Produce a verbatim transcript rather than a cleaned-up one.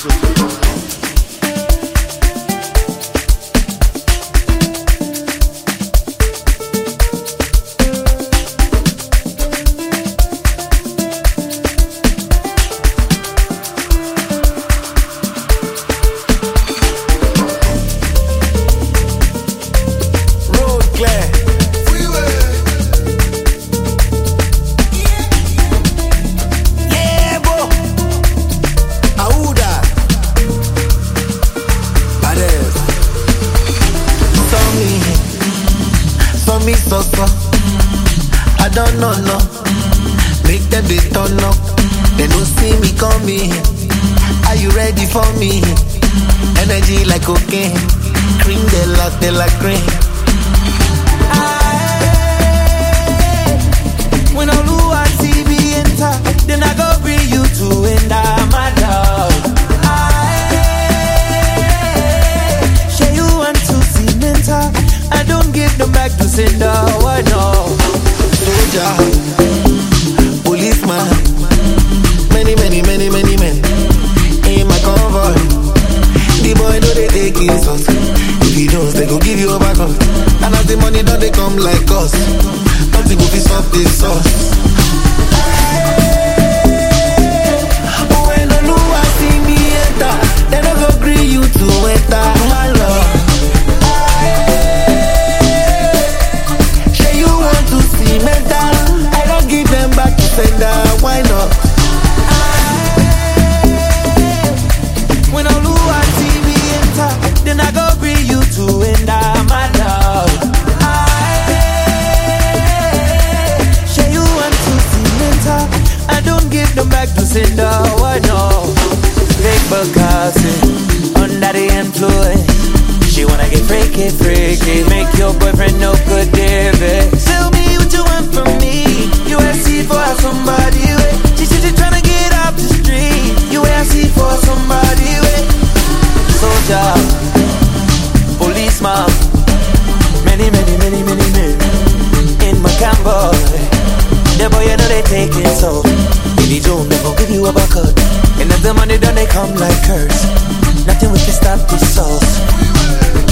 I don't know, no. Make them they turn up. They don't see me coming. Are you ready for me? Energy like cocaine. Cream de la de la cream. When all who I see me enter, then I go bring you to end my love. Share you want to see mental. I don't give them back to sender. Why no? Soldier, policeman, many, many, many, many men in my convoy. The boy know they take insult. If he knows, they go give you a back up. And as the money don't they come like us. Nothing will be soft, this sauce. When all who I see me enter, they don't go agree you to enter my love. Say you want to see mental, I don't give them back to sender. Why not? When all who I see me enter, then I go bring you to enter my love. I don't give them back to sender. Why no? Big Bugatti under the influence. She wanna get freaky, freaky. Make your boyfriend no good, David. Tell me what you want from me. You ask for somebody with. She said she tryna get off the street. You ask for somebody with. Soldier, policeman, many, many, many, many men in my convoy. The boy, you know they take it so. If you don't, they gon' give you a bucket. And if the money done, they come like curse. Nothing we can stop this sauce.